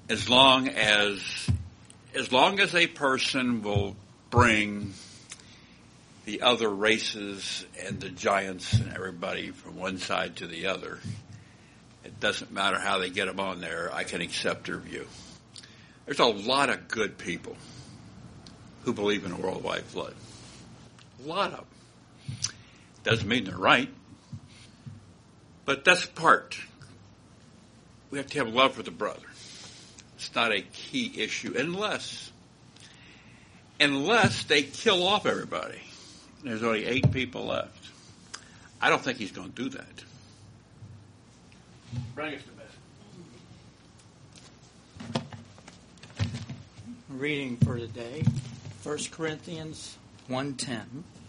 as long as a person will bring the other races and the giants and everybody from one side to the other, it doesn't matter how they get them on there, I can accept their view. There's a lot of good people who believe in a worldwide flood. A lot of them. Doesn't mean they're right, but that's part. We have to have love for the brother. It's not a key issue unless they kill off everybody. There's only 8 people left. I don't think he's going to do that. Bring us to bed. Reading for today, 1 Corinthians 1:10.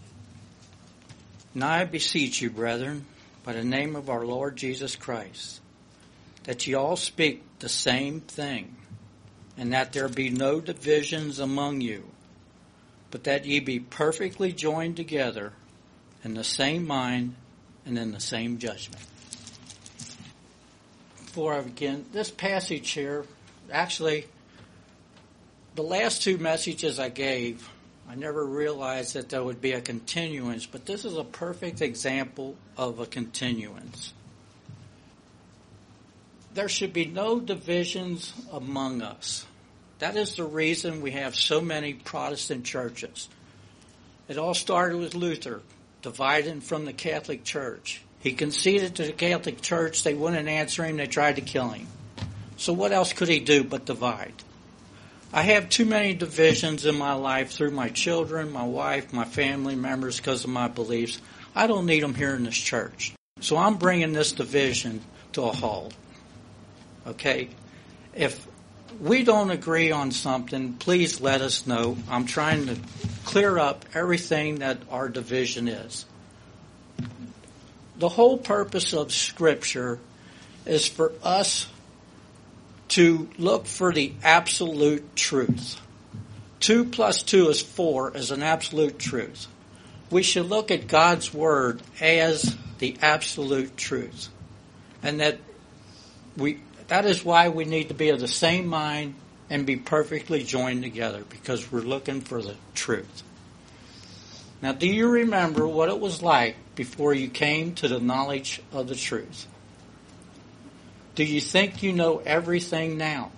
Now I beseech you, brethren, by the name of our Lord Jesus Christ, that ye all speak the same thing, and that there be no divisions among you, but that ye be perfectly joined together in the same mind and in the same judgment. Before I begin, this passage here, actually, the last 2 messages I gave, I never realized that there would be a continuance, but this is a perfect example of a continuance. There should be no divisions among us. That is the reason we have so many Protestant churches. It all started with Luther, dividing from the Catholic Church. He conceded to the Catholic Church. They wouldn't answer him. They tried to kill him. So what else could he do but divide? I have too many divisions in my life through my children, my wife, my family members because of my beliefs. I don't need them here in this church. So I'm bringing this division to a halt. Okay? If we don't agree on something, please let us know. I'm trying to clear up everything that our division is. The whole purpose of Scripture is for us to look for the absolute truth. 2 plus 2 is 4 is an absolute truth. We should look at God's Word as the absolute truth. And that is why we need to be of the same mind and be perfectly joined together, because we're looking for the truth. Now, do you remember what it was like before you came to the knowledge of the truth? Do you think you know everything now?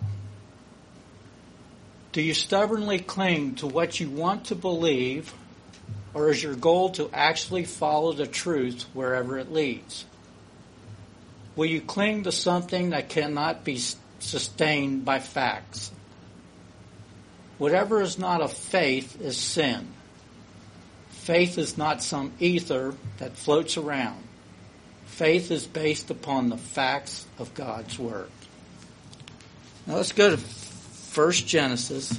Do you stubbornly cling to what you want to believe, or is your goal to actually follow the truth wherever it leads? Will you cling to something that cannot be sustained by facts? Whatever is not of faith is sin. Faith is not some ether that floats around. Faith is based upon the facts of God's Word. Now let's go to 1 Genesis.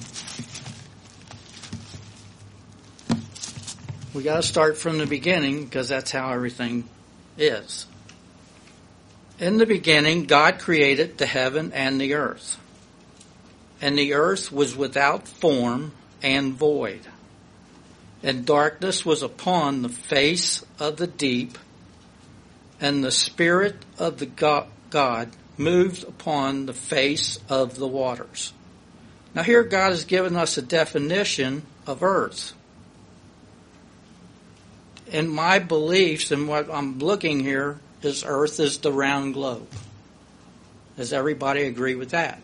We got to start from the beginning because that's how everything is. In the beginning, God created the heaven and the earth. And the earth was without form and void. And darkness was upon the face of the deep, and the Spirit of the God moved upon the face of the waters. Now here God has given us a definition of earth. In my beliefs and what I'm looking here is earth is the round globe. Does everybody agree with that?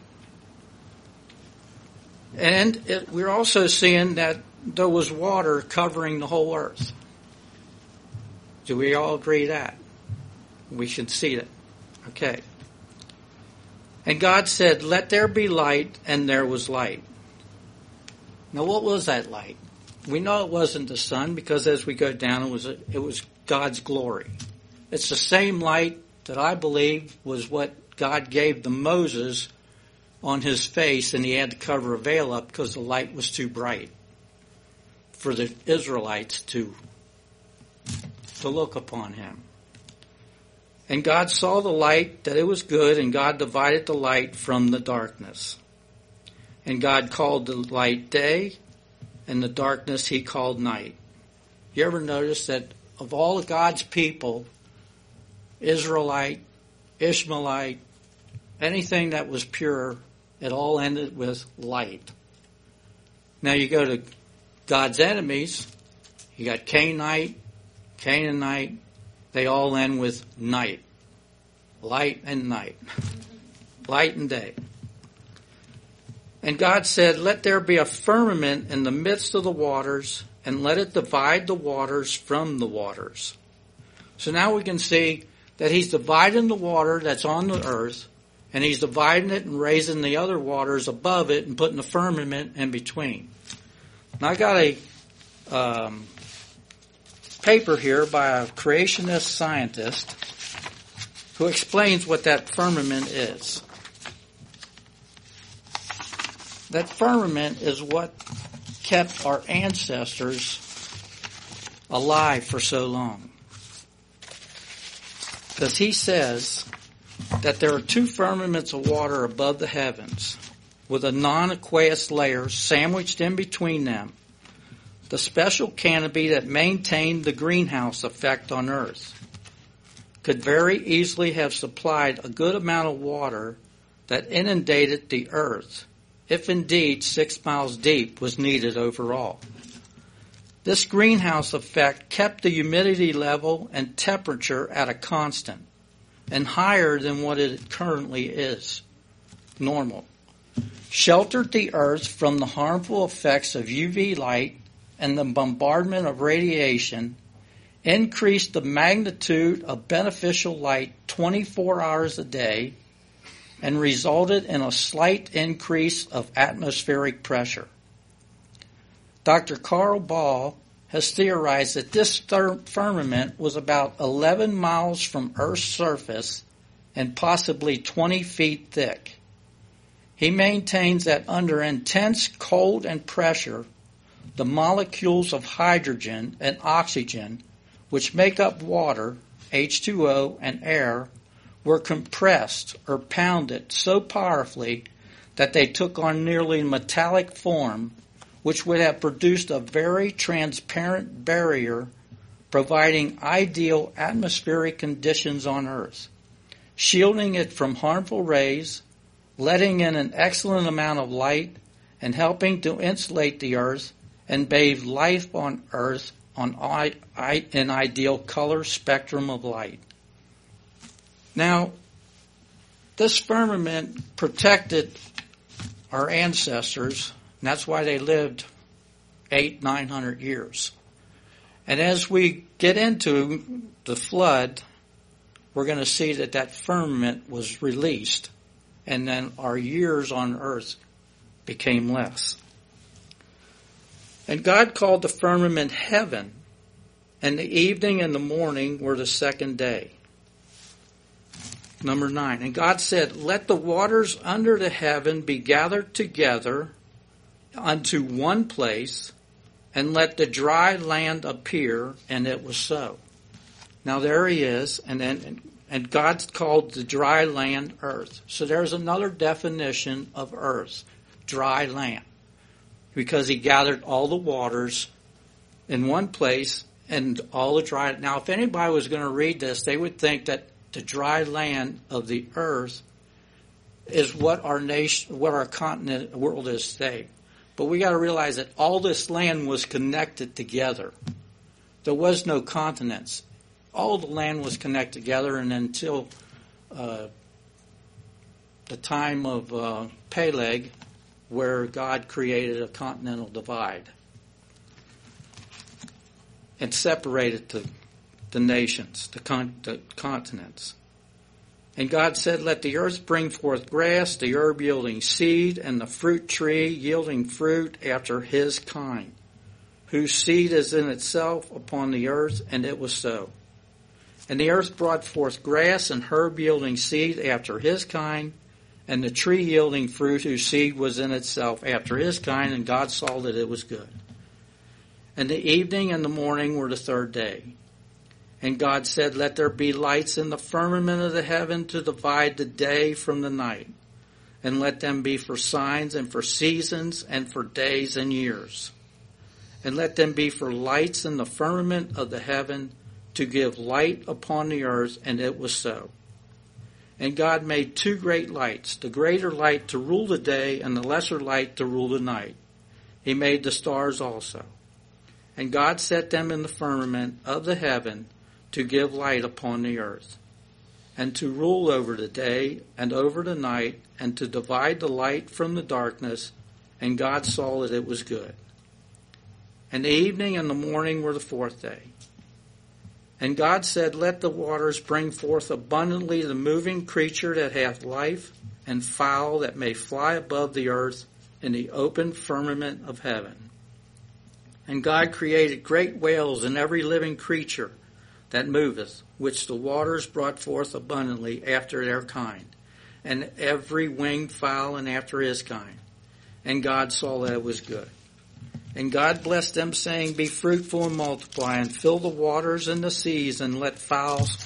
And we're also seeing that there was water covering the whole earth. Do we all agree that? We should see it. Okay. And God said, "Let there be light," and there was light. Now what was that light? We know it wasn't the sun, because as we go down, it was God's glory. It's the same light that I believe was what God gave to Moses on his face, and he had to cover a veil up because the light was too bright for the Israelites to look upon him. And God saw the light, that it was good, and God divided the light from the darkness. And God called the light day, and the darkness he called night. You ever notice that of all of God's people, Israelite, Ishmaelite, anything that was pure, It all ended with light. Now you go to God's enemies. You got Cainite, Canaanite. They all end with night. Light and night. Light and day. And God said, let there be a firmament in the midst of the waters, and let it divide the waters from the waters. So now we can see that he's dividing the water that's on the earth, and he's dividing it and raising the other waters above it and putting the firmament in between. Now I got a paper here by a creationist scientist who explains what that firmament is. That firmament is what kept our ancestors alive for so long. Because he says that there are two firmaments of water above the heavens, with a non-aqueous layer sandwiched in between them, the special canopy that maintained the greenhouse effect on Earth could very easily have supplied a good amount of water that inundated the Earth, if indeed 6 miles deep was needed overall. This greenhouse effect kept the humidity level and temperature at a constant and higher than what it currently is, normal, sheltered the Earth from the harmful effects of UV light and the bombardment of radiation, increased the magnitude of beneficial light 24 hours a day, and resulted in a slight increase of atmospheric pressure. Dr. Carl Ball has theorized that this firmament was about 11 miles from Earth's surface and possibly 20 feet thick. He maintains that under intense cold and pressure, the molecules of hydrogen and oxygen, which make up water, H2O, and air, were compressed or pounded so powerfully that they took on nearly metallic form, which would have produced a very transparent barrier providing ideal atmospheric conditions on Earth, shielding it from harmful rays, letting in an excellent amount of light, and helping to insulate the Earth and bathe life on Earth on an ideal color spectrum of light. Now, this firmament protected our ancestors, and that's why they lived 800-900 years. And as we get into the flood, we're going to see that that firmament was released, and then our years on earth became less. And God called the firmament heaven, and the evening and the morning were the second day. Number 9, and God said, let the waters under the heaven be gathered together unto one place, and let the dry land appear, and it was so. Now there he is, and God called the dry land earth. So there's another definition of earth, dry land, because he gathered all the waters in one place and all the dry. Now if anybody was going to read this, they would think that the dry land of the earth is what our nation, what our continent, world is today. But we got to realize that all this land was connected together. There was no continents. All the land was connected together, and until the time of Peleg, where God created a continental divide and separated the nations, the continents. And God said, let the earth bring forth grass, the herb yielding seed, and the fruit tree yielding fruit after his kind, whose seed is in itself upon the earth, and it was so. And the earth brought forth grass and herb yielding seed after his kind, and the tree yielding fruit whose seed was in itself after his kind, and God saw that it was good. And the evening and the morning were the third day. And God said, let there be lights in the firmament of the heaven to divide the day from the night, and let them be for signs and for seasons and for days and years. And let them be for lights in the firmament of the heaven to give light upon the earth, and it was so. And God made two great lights, the greater light to rule the day and the lesser light to rule the night. He made the stars also. And God set them in the firmament of the heaven to give light upon the earth, and to rule over the day and over the night, and to divide the light from the darkness. And God saw that it was good. And the evening and the morning were the fourth day. And God said, let the waters bring forth abundantly the moving creature that hath life, and fowl that may fly above the earth in the open firmament of heaven. And God created great whales and every living creature that moveth, which the waters brought forth abundantly after their kind, and every winged fowl and after his kind. And God saw that it was good. And God blessed them, saying, be fruitful and multiply, and fill the waters and the seas, and let fowls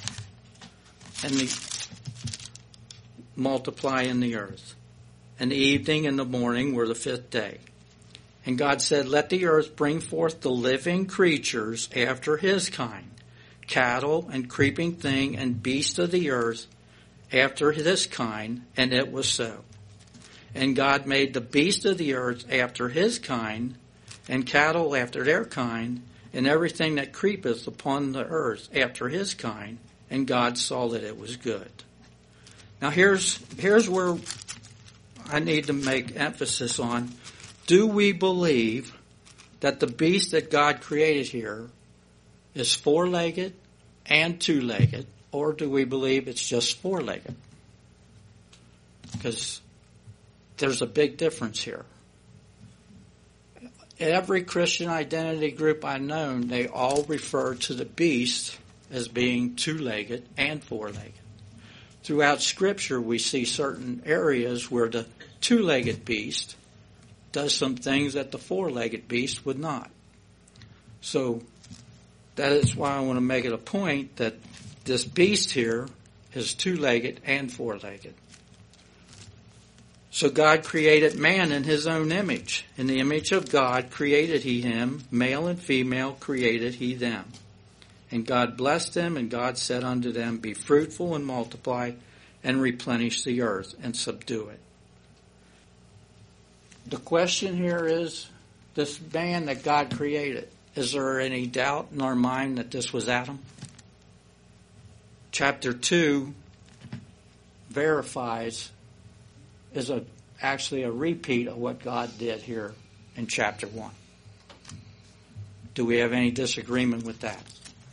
multiply in the earth. And the evening and the morning were the fifth day. And God said, let the earth bring forth the living creatures after his kind, cattle and creeping thing and beast of the earth after this kind, and it was so. And God made the beast of the earth after his kind, and cattle after their kind, and everything that creepeth upon the earth after his kind, and God saw that it was good. Now here's where I need to make emphasis on. Do we believe that the beast that God created here is four-legged and two-legged, or do we believe it's just four-legged? Because there's a big difference here. Every Christian identity group I've known, they all refer to the beast as being two-legged and four-legged. Throughout Scripture, we see certain areas where the two-legged beast does some things that the four-legged beast would not. So that is why I want to make it a point that this beast here is two-legged and four-legged. So God created man in his own image. In the image of God created he him, male and female created he them. And God blessed them, and God said unto them, be fruitful and multiply, and replenish the earth, and subdue it. The question here is, this man that God created, is there any doubt in our mind that this was Adam? Chapter 2 verifies, is actually a repeat of what God did here in chapter 1. Do we have any disagreement with that?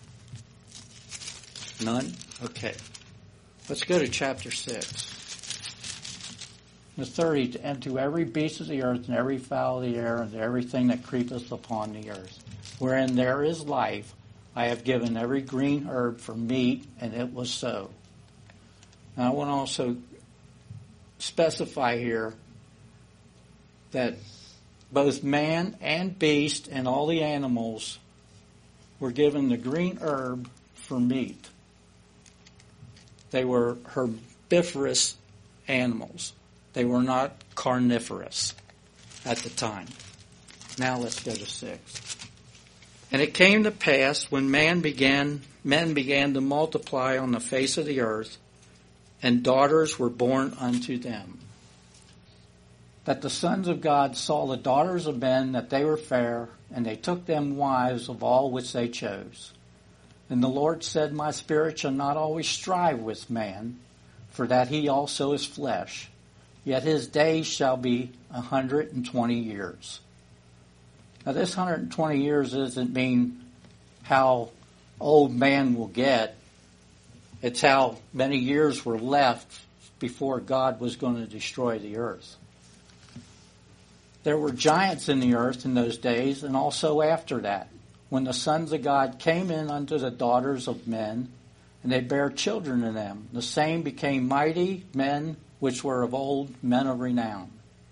None? Okay. Let's go to chapter 6. The 30, and to every beast of the earth, and every fowl of the air, and to everything that creepeth upon the earth, wherein there is life, I have given every green herb for meat, and it was so. Now I want to also specify here that both man and beast and all the animals were given the green herb for meat. They were herbivorous animals. They were not carnivorous at the time. Now let's go to 6. And it came to pass when men began to multiply on the face of the earth, and daughters were born unto them, that the sons of God saw the daughters of men, that they were fair, and they took them wives of all which they chose. And the Lord said, my spirit shall not always strive with man, for that he also is flesh. Yet his days shall be 120 years. Now this 120 years doesn't mean how old man will get. It's how many years were left before God was going to destroy the earth. There were giants in the earth in those days, and also after that, when the sons of God came in unto the daughters of men, and they bare children to them. The same became mighty men which were of old, men of renown.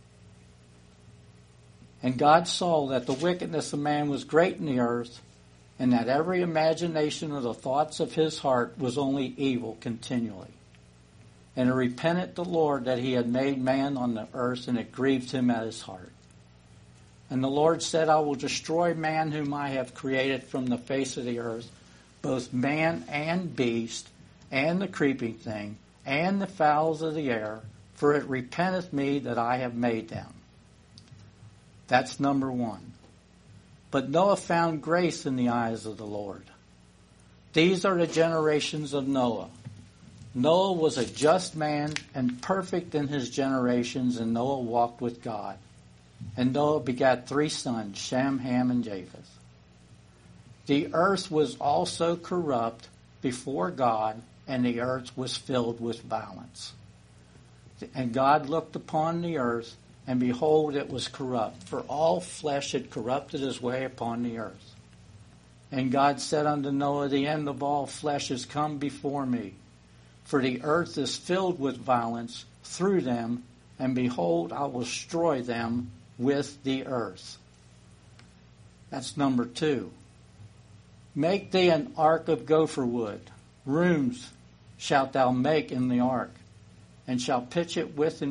And God saw that the wickedness of man was great in the earth, and that every imagination of the thoughts of his heart was only evil continually. And it repented the Lord that he had made man on the earth, and it grieved him at his heart. And the Lord said, I will destroy man whom I have created from the face of the earth, both man and beast, and the creeping thing, and the fowls of the air, for it repenteth me that I have made them. That's number one. But Noah found grace in the eyes of the Lord. These are the generations of Noah. Noah was a just man and perfect in his generations, and Noah walked with God. And Noah begat 3 sons, Shem, Ham, and Japheth. The earth was also corrupt before God, and the earth was filled with violence. And God looked upon the earth, and behold, it was corrupt, for all flesh had corrupted his way upon the earth. And God said unto Noah, the end of all flesh is come before me, for the earth is filled with violence through them, and behold, I will destroy them with the earth. That's number 2. Make thee an ark of gopher wood. Rooms shalt thou make in the ark, and shalt pitch it within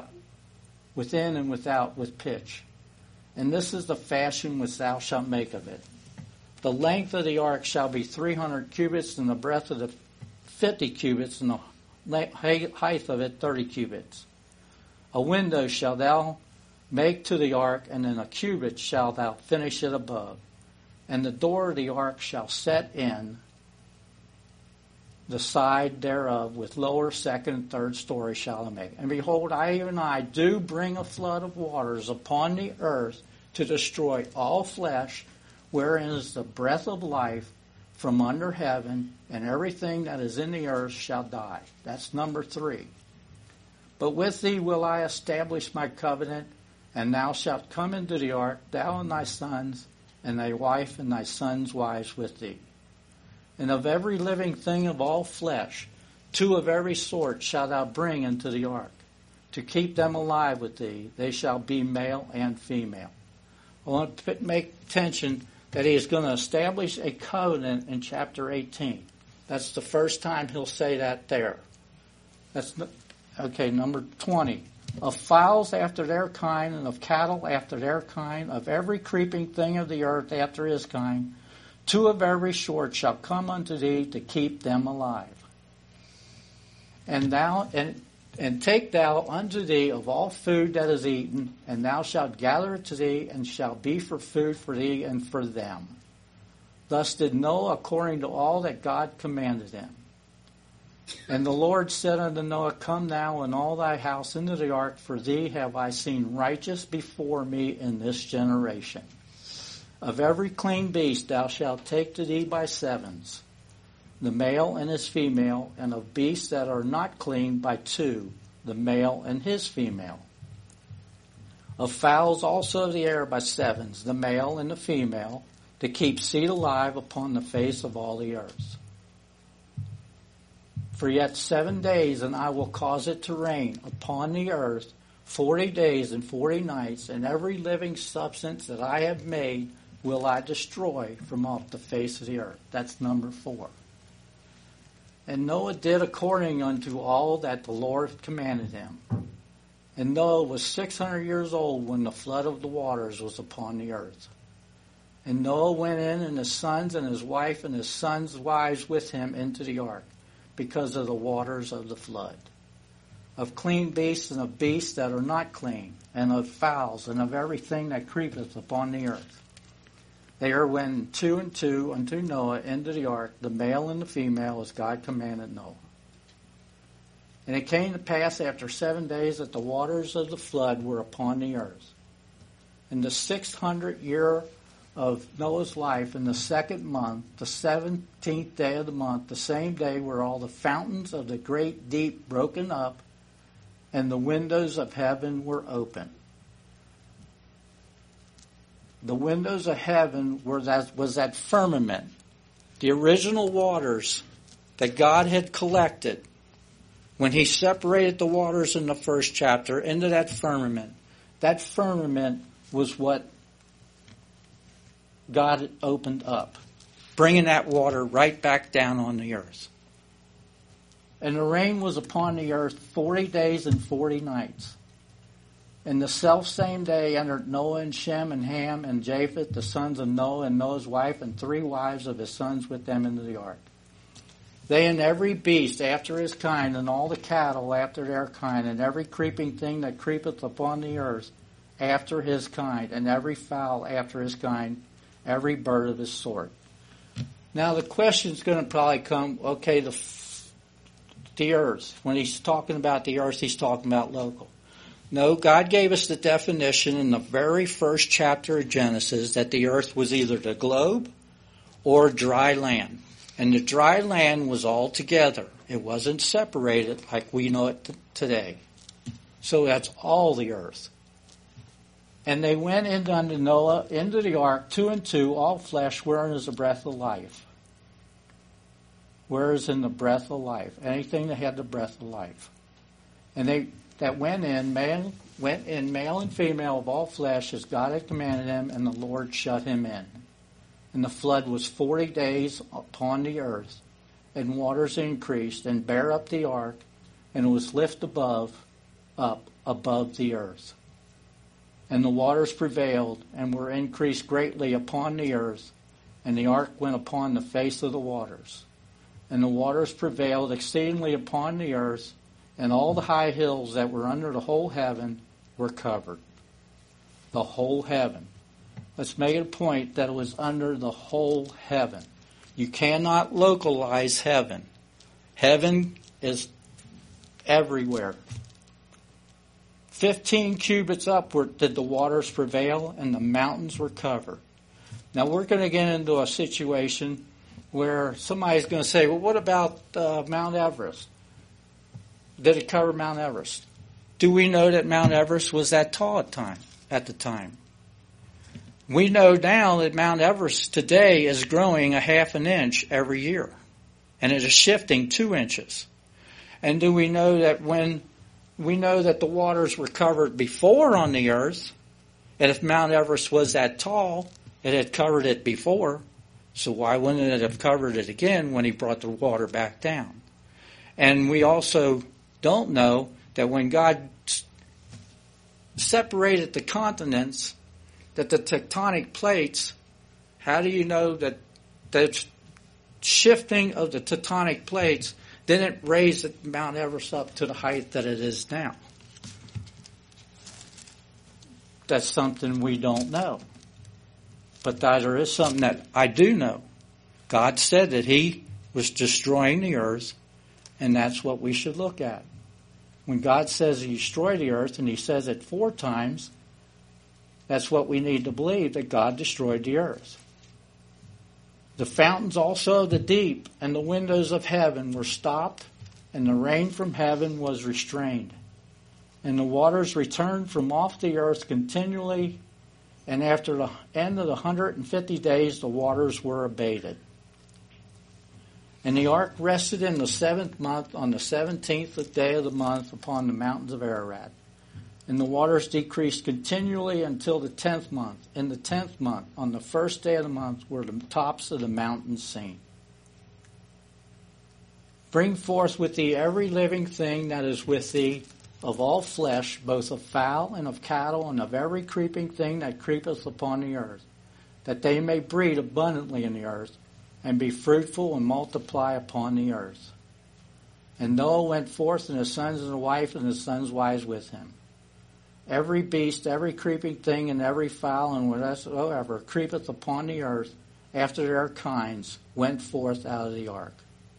and without with pitch. And this is the fashion which thou shalt make of it. The length of the ark shall be 300 cubits, and the breadth of it 50 cubits, and the height of it 30 cubits. A window shalt thou make to the ark, and in a cubit shalt thou finish it above. And the door of the ark shall set in the side thereof, with lower, second, and third story shall I make. And behold, I do bring a flood of waters upon the earth to destroy all flesh, wherein is the breath of life from under heaven, and everything that is in the earth shall die. That's number 3. But with thee will I establish my covenant, and thou shalt come into the ark, thou and thy sons, and thy wife and thy sons' wives with thee. And of every living thing of all flesh, 2 of every sort shalt thou bring into the ark, to keep them alive with thee. They shall be male and female. I want to make attention that he is going to establish a covenant in chapter 18. That's the first time he'll say that there. Number 20. Of fowls after their kind, and of cattle after their kind, of every creeping thing of the earth after his kind, 2 of every sort shall come unto thee to keep them alive. And take thou unto thee of all food that is eaten, and thou shalt gather it to thee, and shall be for food for thee and for them. Thus did Noah according to all that God commanded him. And the Lord said unto Noah, come thou and all thy house into the ark, for thee have I seen righteous before me in this generation. Of every clean beast thou shalt take to thee by 7s, the male and his female, and of beasts that are not clean by 2, the male and his female. Of fowls also of the air by 7s, the male and the female, to keep seed alive upon the face of all the earth. For yet 7 days, and I will cause it to rain upon the earth 40 days and 40 nights, and every living substance that I have made will I destroy from off the face of the earth. That's number 4. And Noah did according unto all that the Lord commanded him. And Noah was 600 years old when the flood of the waters was upon the earth. And Noah went in, and his sons and his wife and his sons' wives with him into the ark, because of the waters of the flood. Of clean beasts and of beasts that are not clean, and of fowls and of everything that creepeth upon the earth. There went 2 and 2 unto Noah into the ark, the male and the female, as God commanded Noah. And it came to pass after 7 days that the waters of the flood were upon the earth. In the 600th year of Noah's life, in the 2nd month, the 17th day of the month, the same day were all the fountains of the great deep broken up, and the windows of heaven were open. The windows of heaven was that firmament, the original waters that God had collected when he separated the waters in the first chapter into that firmament. That firmament was what God had opened up, bringing that water right back down on the earth. And the rain was upon the earth 40 days and 40 nights. And the selfsame day entered Noah and Shem and Ham and Japheth, the sons of Noah, and Noah's wife, and 3 wives of his sons with them into the ark. They and every beast after his kind, and all the cattle after their kind, and every creeping thing that creepeth upon the earth after his kind, and every fowl after his kind, every bird of his sort. Now the question's going to probably come, okay, the earth. When he's talking about the earth, he's talking about local. No, God gave us the definition in the very first chapter of Genesis that the earth was either the globe or dry land. And the dry land was all together. It wasn't separated like we know it today. So that's all the earth. And they went in unto Noah into the ark, 2 and 2, all flesh, wherein is the breath of life. Where is in the breath of life? Anything that had the breath of life. And they that went in, male and female of all flesh, as God had commanded him, and the Lord shut him in. And the flood was 40 days upon the earth, and waters increased, and bare up the ark, and it was lifted up above the earth. And the waters prevailed, and were increased greatly upon the earth, and the ark went upon the face of the waters. And the waters prevailed exceedingly upon the earth, and all the high hills that were under the whole heaven were covered. The whole heaven. Let's make it a point that it was under the whole heaven. You cannot localize heaven. Heaven is everywhere. 15 cubits upward did the waters prevail, and the mountains were covered. Now we're going to get into a situation where somebody's going to say, well, what about Mount Everest? Did it cover Mount Everest? Do we know that Mount Everest was that tall at the time? We know now that Mount Everest today is growing a half an inch every year, and it is shifting 2 inches. And do we know that when we know that the waters were covered before on the earth, and if Mount Everest was that tall, it had covered it before, so why wouldn't it have covered it again when he brought the water back down? And we also don't know that when God separated the continents, that the tectonic plates, how do you know that the shifting of the tectonic plates didn't raise Mount Everest up to the height that it is now? That's something we don't know. But there is something that I do know. God said that he was destroying the earth, and that's what we should look at. When God says he destroyed the earth, and he says it 4 times, that's what we need to believe, that God destroyed the earth. The fountains also of the deep and the windows of heaven were stopped, and the rain from heaven was restrained. And the waters returned from off the earth continually, and after the end of the 150 days the waters were abated. And the ark rested in the 7th month on the 17th day of the month upon the mountains of Ararat. And the waters decreased continually until the 10th month. In the 10th month, on the first day of the month, were the tops of the mountains seen. Bring forth with thee every living thing that is with thee, of all flesh, both of fowl and of cattle, and of every creeping thing that creepeth upon the earth, that they may breed abundantly in the earth, and be fruitful and multiply upon the earth. And Noah went forth, and his sons and his wife, and his sons' wives with him. Every beast, every creeping thing, and every fowl, and whatsoever creepeth upon the earth after their kinds, went forth out of the ark.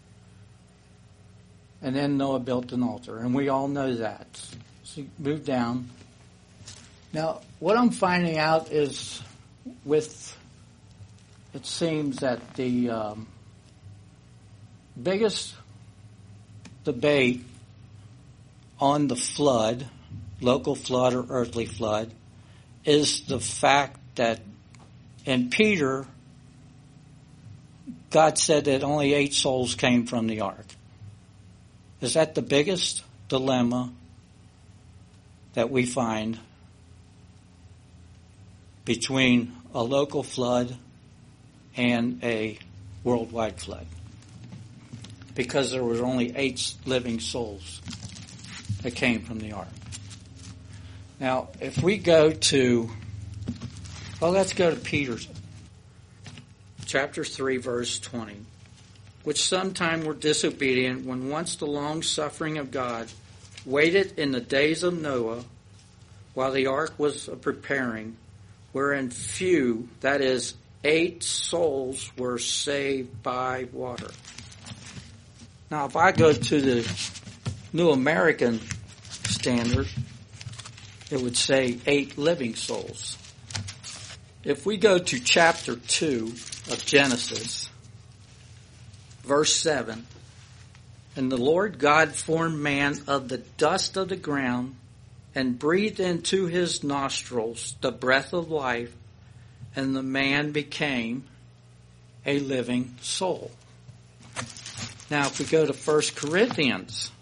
And then Noah built an altar, and we all know that. So move down. Now, what I'm finding out is it seems that the biggest debate on the flood, local flood or earthly flood, is the fact that in Peter, God said that only 8 souls came from the ark. Is that the biggest dilemma that we find between a local flood and a worldwide flood? Because there were only 8 living souls that came from the ark. Now, if we go to, let's go to Peter, chapter 3, verse 20. which sometime were disobedient, when once the long suffering of God waited in the days of Noah, while the ark was preparing, wherein few, that is, 8 souls were saved by water. Now, if I go to the New American Standard, it would say 8 living souls. If we go to chapter 2 of Genesis, verse 7, and the Lord God formed man of the dust of the ground and breathed into his nostrils the breath of life, and the man became a living soul. Now, if we go to 1 Corinthians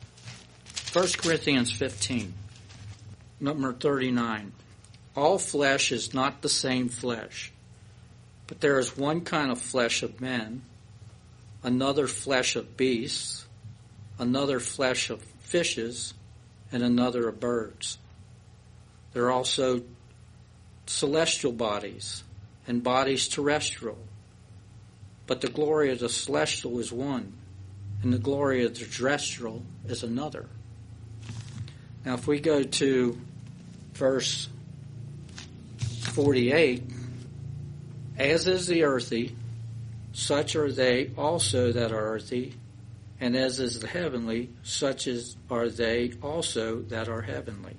15, number 39. All flesh is not the same flesh, but there is one kind of flesh of men, another flesh of beasts, another flesh of fishes, and another of birds. There are also celestial bodies and bodies terrestrial, but the glory of the celestial is one, and the glory of the terrestrial is another. Now, if we go to verse 48, as is the earthy, such are they also that are earthy, and as is the heavenly, such are they also that are heavenly.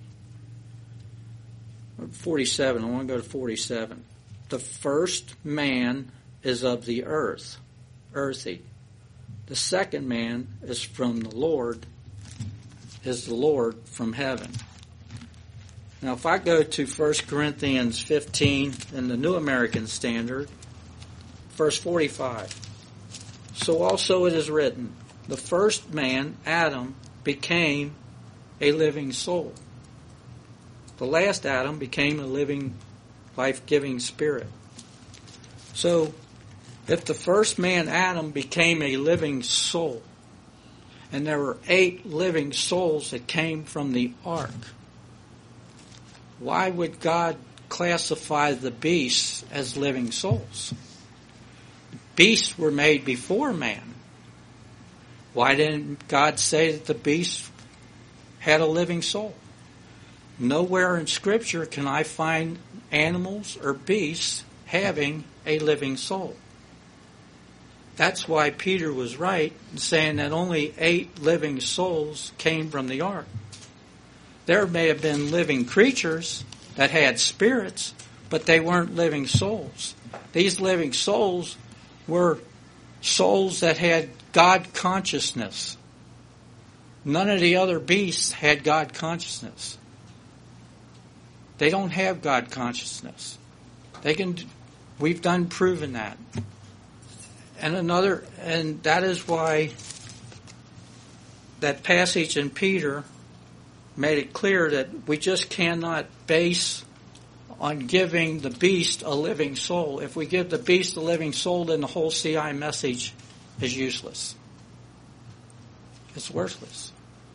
47, I want to go to 47. The first man is of the earth, earthy. The second man is from the Lord, is the Lord from heaven. Now, if I go to 1 Corinthians 15 in the New American Standard, verse 45. So also it is written, the first man, Adam, became a living soul. The last Adam became a living, life-giving spirit. So, if the first man, Adam, became a living soul, and there were 8 living souls that came from the ark, why would God classify the beasts as living souls? Beasts were made before man. Why didn't God say that the beasts had a living soul? Nowhere in Scripture can I find animals or beasts having a living soul. That's why Peter was right in saying that only 8 living souls came from the ark. There may have been living creatures that had spirits, but they weren't living souls. These living souls were souls that had God consciousness. None of the other beasts had God consciousness. They don't have God consciousness. We've proven that. And that is why that passage in Peter made it clear that we just cannot base on giving the beast a living soul. If we give the beast a living soul, then the whole CI message is useless. It's worthless.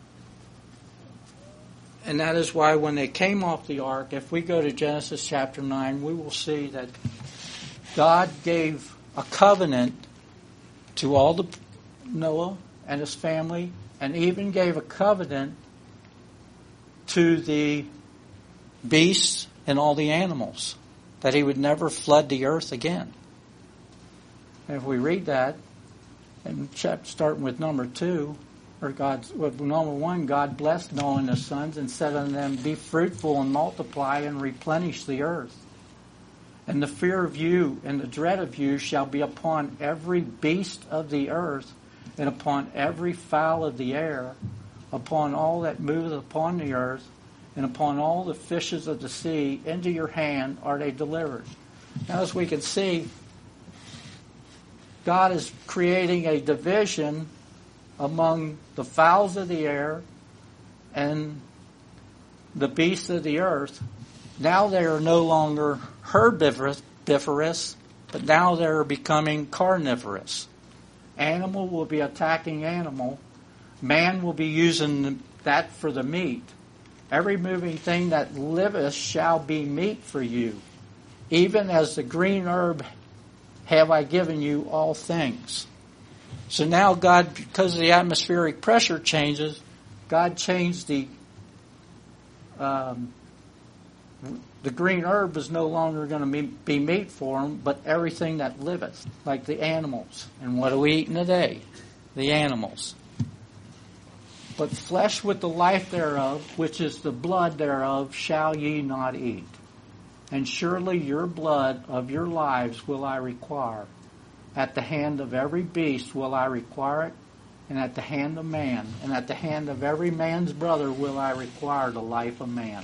And that is why when they came off the ark, if we go to Genesis chapter 9, we will see that God gave a covenant to all the Noah and his family, and even gave a covenant to the beasts and all the animals, that he would never flood the earth again. And if we read that, and starting with number 2, number 1, God blessed Noah and his sons and said unto them, be fruitful and multiply and replenish the earth. And the fear of you and the dread of you shall be upon every beast of the earth, and upon every fowl of the air, upon all that moveth upon the earth, and upon all the fishes of the sea. Into your hand are they delivered. Now, as we can see, God is creating a division among the fowls of the air and the beasts of the earth. Now they are no longer herbivorous, but now they're becoming carnivorous. Animal will be attacking animal. Man will be using that for the meat. Every moving thing that liveth shall be meat for you. Even as the green herb have I given you all things. So now God, because of the atmospheric pressure changes, God changed the green herb is no longer going to be meat for them, but everything that liveth, like the animals. And what are we eating today? The animals. But flesh with the life thereof, which is the blood thereof, shall ye not eat. And surely your blood of your lives will I require. At the hand of every beast will I require it, and at the hand of man, and at the hand of every man's brother will I require the life of man.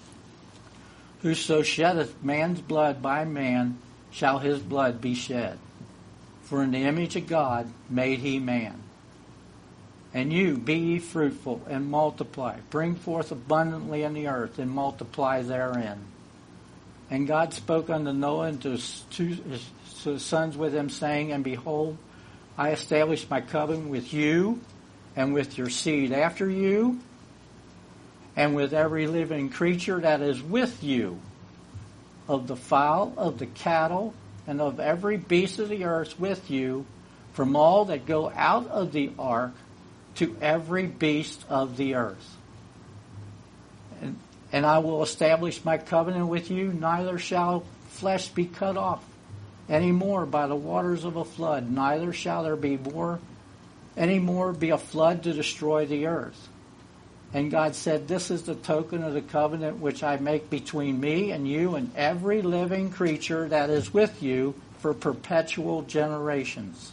Whoso sheddeth man's blood by man, shall his blood be shed. For in the image of God made he man. And you, be ye fruitful, and multiply. Bring forth abundantly in the earth, and multiply therein. And God spoke unto Noah and to his sons with him, saying, And behold, I establish my covenant with you, and with your seed after you, and with every living creature that is with you, of the fowl, of the cattle, and of every beast of the earth with you, from all that go out of the ark, to every beast of the earth. And I will establish my covenant with you, neither shall flesh be cut off any more by the waters of a flood, neither shall there be any more be a flood to destroy the earth. And God said, This is the token of the covenant which I make between me and you and every living creature that is with you for perpetual generations.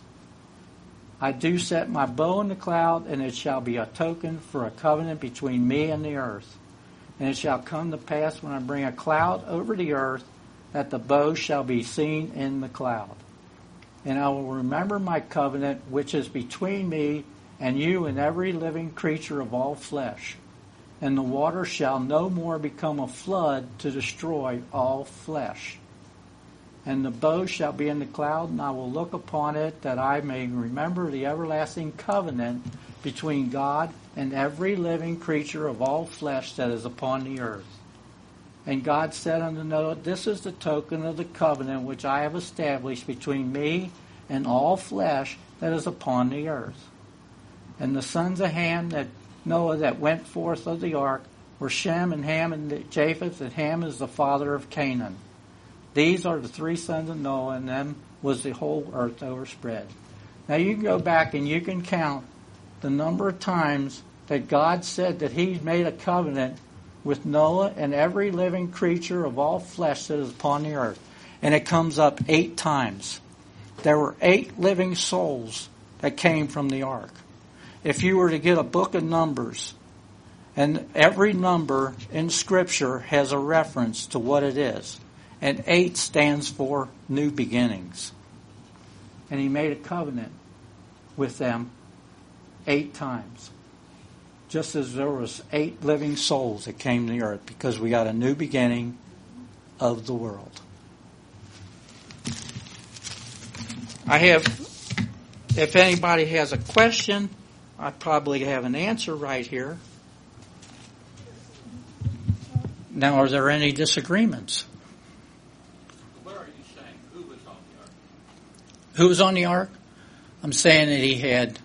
I do set my bow in the cloud, and it shall be a token for a covenant between me and the earth. And it shall come to pass when I bring a cloud over the earth, that the bow shall be seen in the cloud. And I will remember my covenant which is between me and you and every living creature of all flesh. And the water shall no more become a flood to destroy all flesh. And the bow shall be in the cloud, and I will look upon it, that I may remember the everlasting covenant between God and every living creature of all flesh that is upon the earth. And God said unto Noah, This is the token of the covenant which I have established between me and all flesh that is upon the earth. And the sons of Ham that Noah that went forth of the ark were Shem and Ham and Japheth, and Ham is the father of Canaan. These are the three sons of Noah, and them was the whole earth overspread. Now you can go back and you can count the number of times that God said that He made a covenant with Noah and every living creature of all flesh that is upon the earth. And it comes up 8 times. There were 8 living souls that came from the ark. If you were to get a book of Numbers, and every number in Scripture has a reference to what it is. And 8 stands for new beginnings. And He made a covenant with them 8 times. Just as there was 8 living souls that came to the earth, because we got a new beginning of the world. If anybody has a question, I probably have an answer right here. Now, are there any disagreements? Who was on the ark? I'm saying that He had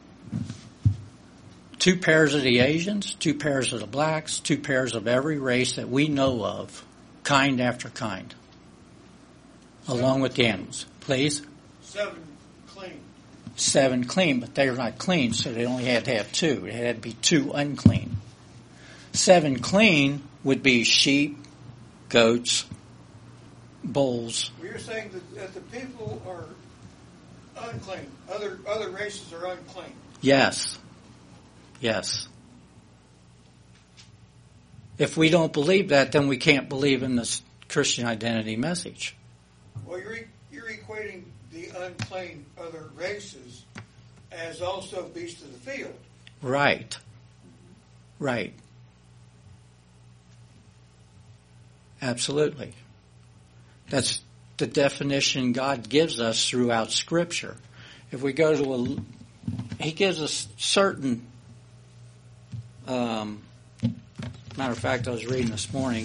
2 pairs of the Asians, 2 pairs of the blacks, 2 pairs of every race that we know of, kind after kind, along with the animals. Please? 7 clean. 7 clean, but they're not clean, so they only had to have 2. It had to be 2 unclean. 7 clean would be sheep, goats, bulls. Well, you're saying that the people are unclean. Other races are unclean. Yes. Yes. If we don't believe that, then we can't believe in this Christian identity message. Well, you're equating the unclean other races as also beasts of the field. Right. Right. Absolutely. That's the definition God gives us throughout Scripture. If we go to He gives us certain, matter of fact, I was reading this morning.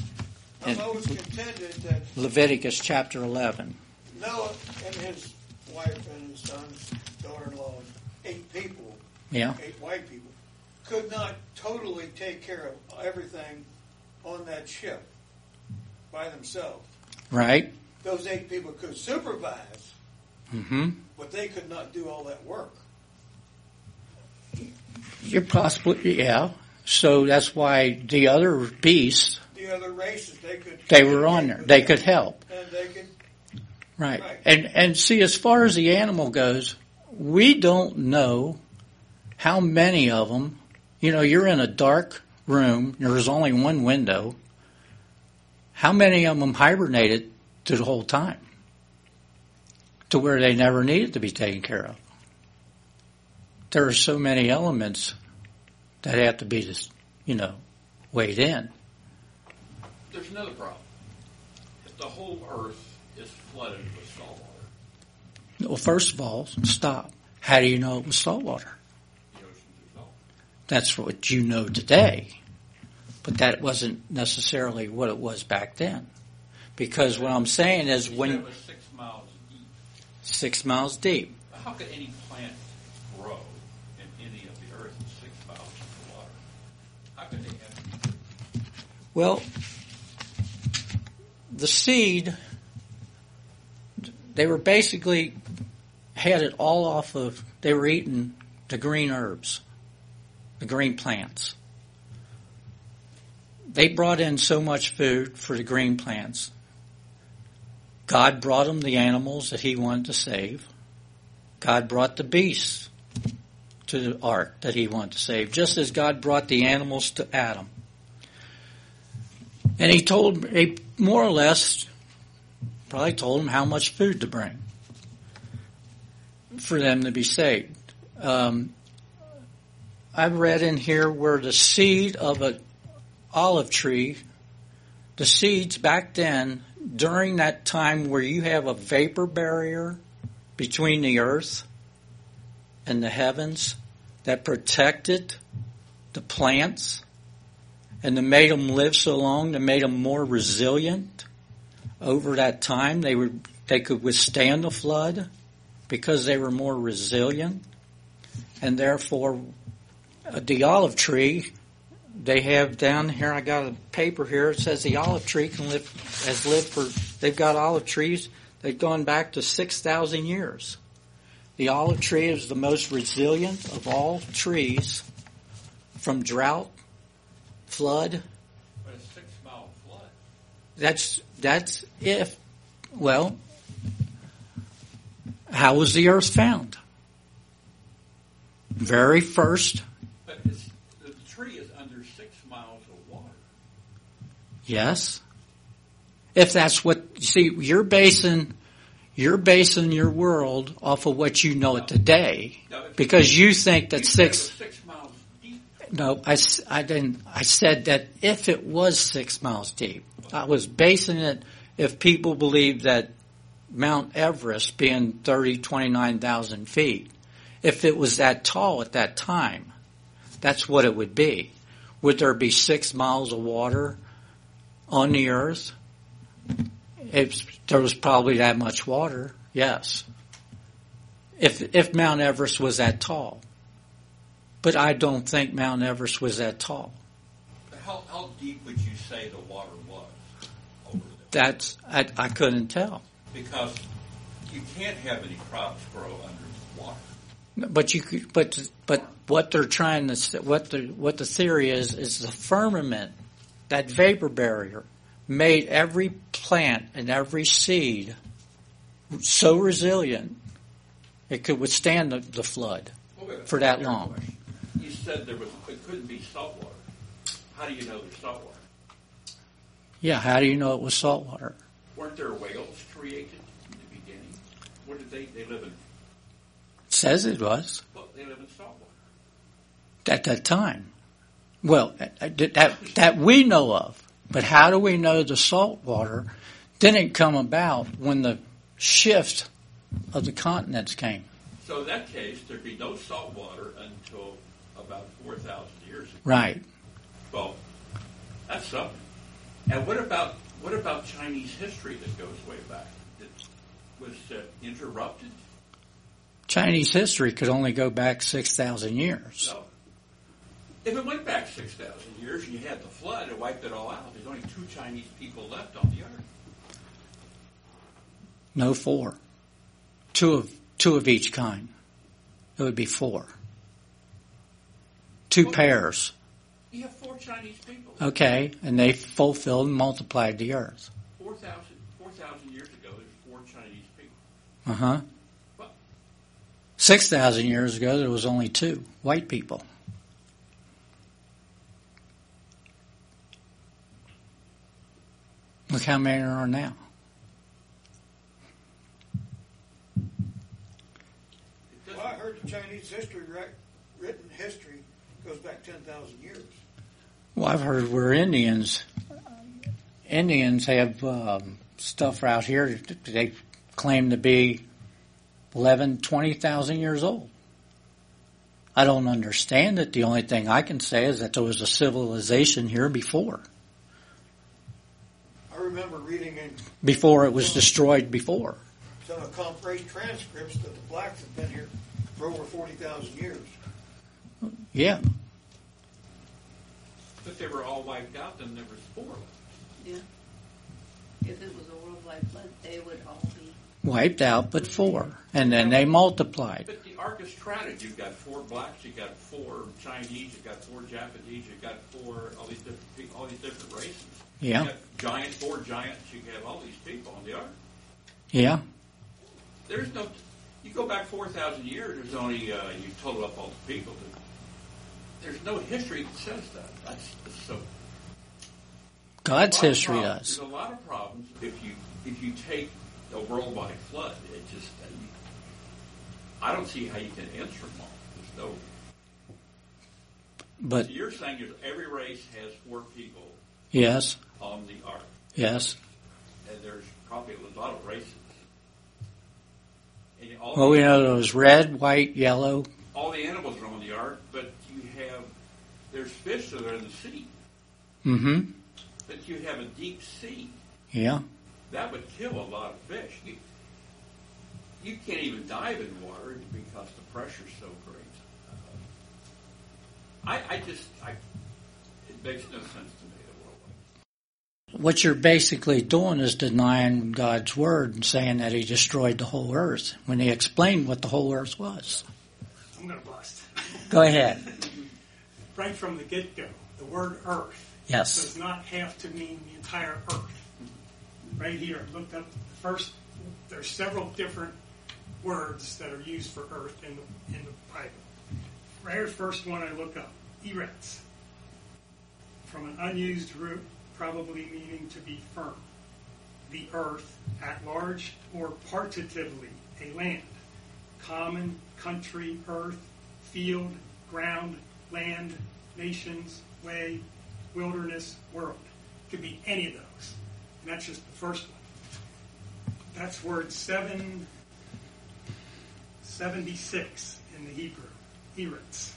I've always contended that Leviticus chapter 11. Noah and his wife and his son's daughter-in-law, 8 people, Yeah. 8 white people, could not totally take care of everything on that ship by themselves. Right. Those 8 people could supervise, Mm-hmm. but they could not do all that work. You're possibly, yeah. So that's why the other beasts, The other races, they were on there. They could help. And they could, Right. Right. And see, as far as the animal goes, we don't know how many of them, you're in a dark room, there's only one window. How many of them hibernated through the whole time to where they never needed to be taken care of? There are so many elements that have to be just, weighed in. There's another problem. If the whole earth is flooded with salt water, Well, first of all, stop. How do you know it was salt water? the oceans are salt. That's what you know today. But that wasn't necessarily what it was back then. Because what I'm saying is You when said it was 6 miles deep. 6 miles deep. How could any plant grow in any of the earth in 6 miles of water? How could they have? Well, the seed, they were basically had it all off of, they were eating the green herbs, the green plants. They brought in so much food for the green plants. God brought them the animals that he wanted to save. God brought the beasts to the ark that he wanted to save, just as God brought the animals to Adam. And he more or less, probably told them how much food to bring for them to be saved. I've read in here where the seed of an olive tree, the seeds back then, during that time where you have a vapor barrier between the earth and the heavens that protected the plants and that made them live so long, that made them more resilient over that time. They could withstand the flood because they were more resilient. And therefore, the olive tree, they have down here, I got a paper here, it says the olive tree they've got olive trees, they've gone back to 6,000 years. The olive tree is the most resilient of all trees from drought, flood. But a 6 mile flood. That's if, well, how was the earth found? Very first. But the tree is under 6 miles of water. Yes. If that's what, you see, you're basing your world off of what you know it today, because you think that You said it was 6 miles deep. No, I didn't. I said that if it was 6 miles deep, I was basing it if people believe that Mount Everest being 29,000 feet, if it was that tall at that time, that's what it would be. Would there be 6 miles of water on the earth? If there was probably that much water, yes. If Mount Everest was that tall. But I don't think Mount Everest was that tall. How deep would you say the water was over there? I couldn't tell. Because you can't have any crops grow under water. But you could, but what they're trying to, what the theory is the firmament, that vapor barrier, made every plant and every seed so resilient it could withstand the flood for that long. You said it couldn't be salt water. How do you know there's salt water? Yeah, how do you know it was salt water? Weren't there whales created in the beginning? What did they live in? It says it was Well, they live in salt water. at that time. Well, that we know of. But how do we know the salt water didn't come about when the shift of the continents came? So in that case, there'd be no salt water until about 4,000 years ago. Right. Well, that's something. And what about Chinese history that goes way back? Was interrupted? Chinese history could only go back 6,000 years. No. If it went back 6,000 years and you had the flood, it wiped it all out. There's only 2 Chinese people left on the earth. No, 4. Two of each kind. It would be 4. 2 pairs. You have 4 Chinese people. Okay, and they fulfilled and multiplied the earth. 4,000 years ago, there's 4 Chinese people. Uh-huh. What? 6,000 years ago, there was only 2 white people. Look how many there are now. Well, I heard the Chinese history, written history goes back 10,000 years. Well, I've heard we're Indians. Indians have stuff out here that they claim to be 11,000, 20,000 years old. I don't understand it. The only thing I can say is that there was a civilization here before. I remember reading in Before it was destroyed before. some of Compra's transcripts that the blacks have been here for over 40,000 years. Yeah. If they were all wiped out, then there was 4 left. Yeah. If it was a worldwide flood, they would all be. Wiped out, but 4. And then they multiplied. But the Ark is crowded. You've got 4 blacks, you've got 4 Chinese, you've got 4 Japanese, you've got 4 all these different races. Yeah. You got 4 giants. You have all these people on the Ark. Yeah. There's no. You go back 4,000 years. There's only you total up all the people. There's no history that says that. That's so. God's history There's does. a lot of problems if you take a worldwide flood. It just I don't see how you can answer them all. There's no. But So you're saying every race has 4 people yes, on the Ark, yes. and there's probably a lot of races. And Well, we know there was red, white, yellow. all the animals are on the Ark, but there's fish that are in the sea. Mm-hmm. But you have a deep sea. Yeah. That would kill a lot of fish. You can't even dive in water because the pressure's so great. It makes no sense to me, the world. What you're basically doing is denying God's word and saying that he destroyed the whole earth when he explained what the whole earth was. I'm going to bust. Go ahead. Right from the get-go, the word earth Yes. does not have to mean the entire earth. Right here, I looked up first, there's several different words that are used for earth in the Bible. Right here's the first one I look up, eretz, from an unused root, probably meaning to be firm. The earth, at large or partitively, a land. Common, country, earth, field, ground, land, nations, way, wilderness, world. Could be any of those. And that's just the first one. That's word 776 in the Hebrew. Eretz.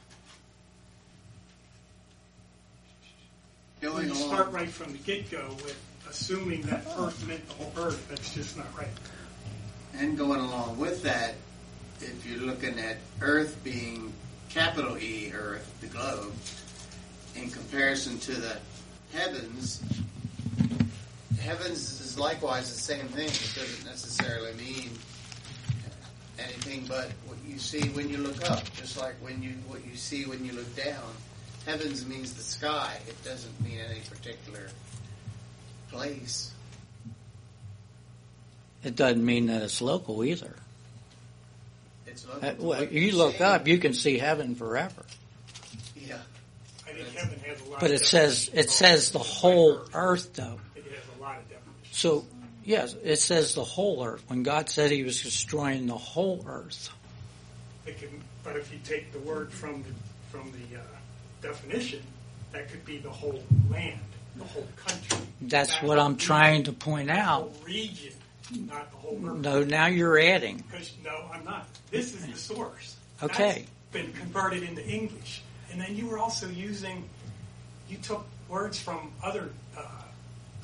When you start right from the get-go with assuming that earth meant the whole earth, that's just not right. And going along with that, if you're looking at earth being capital E, earth, the globe, in comparison to the heavens, heavens is likewise the same thing. It doesn't necessarily mean anything but what you see when you look up, just like what you see when you look down. Heavens means the sky. It doesn't mean any particular place. It doesn't mean that it's local either. It's local to Well, what you you're look seeing. up, you can see heaven forever. Yeah. I think heaven has a lot But of it says the whole earth though. It has a lot of definitions. So yes, it says the whole earth. When God said he was destroying the whole earth. But if you take the word from the definition, that could be the whole land, the whole country. That's That what I'm would be trying to point the out. whole region, not the whole earth. No, now you're adding. No, I'm not. This is the source. Okay. That's been converted into English. And then you were also you took words from other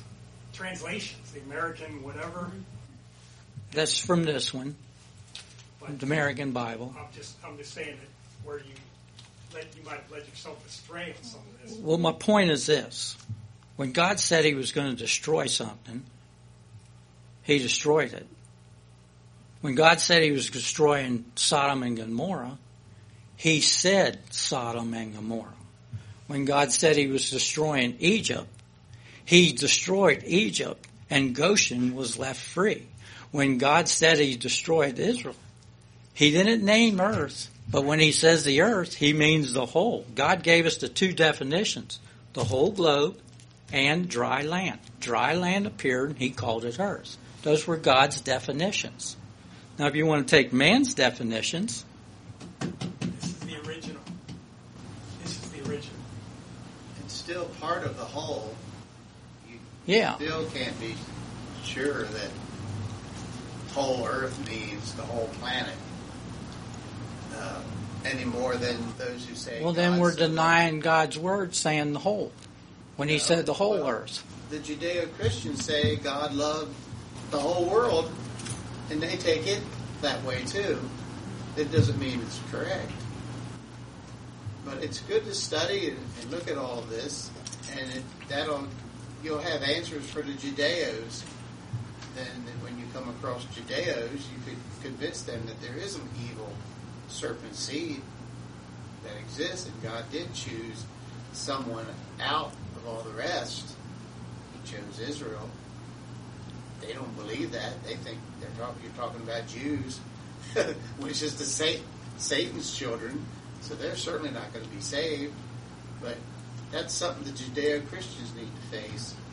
translations, the American whatever. That's from this one. But The American Bible. I'm just saying that where you might have led yourself astray on some of this. Well, my point is this. When God said he was going to destroy something, he destroyed it. When God said he was destroying Sodom and Gomorrah, he said Sodom and Gomorrah. When God said he was destroying Egypt, he destroyed Egypt and Goshen was left free. When God said he destroyed Israel, he didn't name earth, but when he says the earth, he means the whole. God gave us the two definitions, the whole globe and dry land. Dry land appeared and he called it earth. Those were God's definitions. Now if you want to take man's definitions, This is the original. It's still part of the whole. yeah. Still can't be sure that whole Earth means the whole planet any more than those who say. Well, then we're God's denying God's word saying the whole. When he said the whole well, earth. The Judeo-Christians say God loved the whole world, and they take it that way too. It doesn't mean it's correct. But it's good to study and look at all of this, and you'll have answers for the Judeos. Then when you come across Judeos, you could convince them that there is an evil serpent seed that exists, and God did choose someone out of all the rest. He chose Israel. They don't believe that. They think you're talking about Jews, which is Satan's children. So they're certainly not going to be saved. But that's something the Judeo-Christians need to face.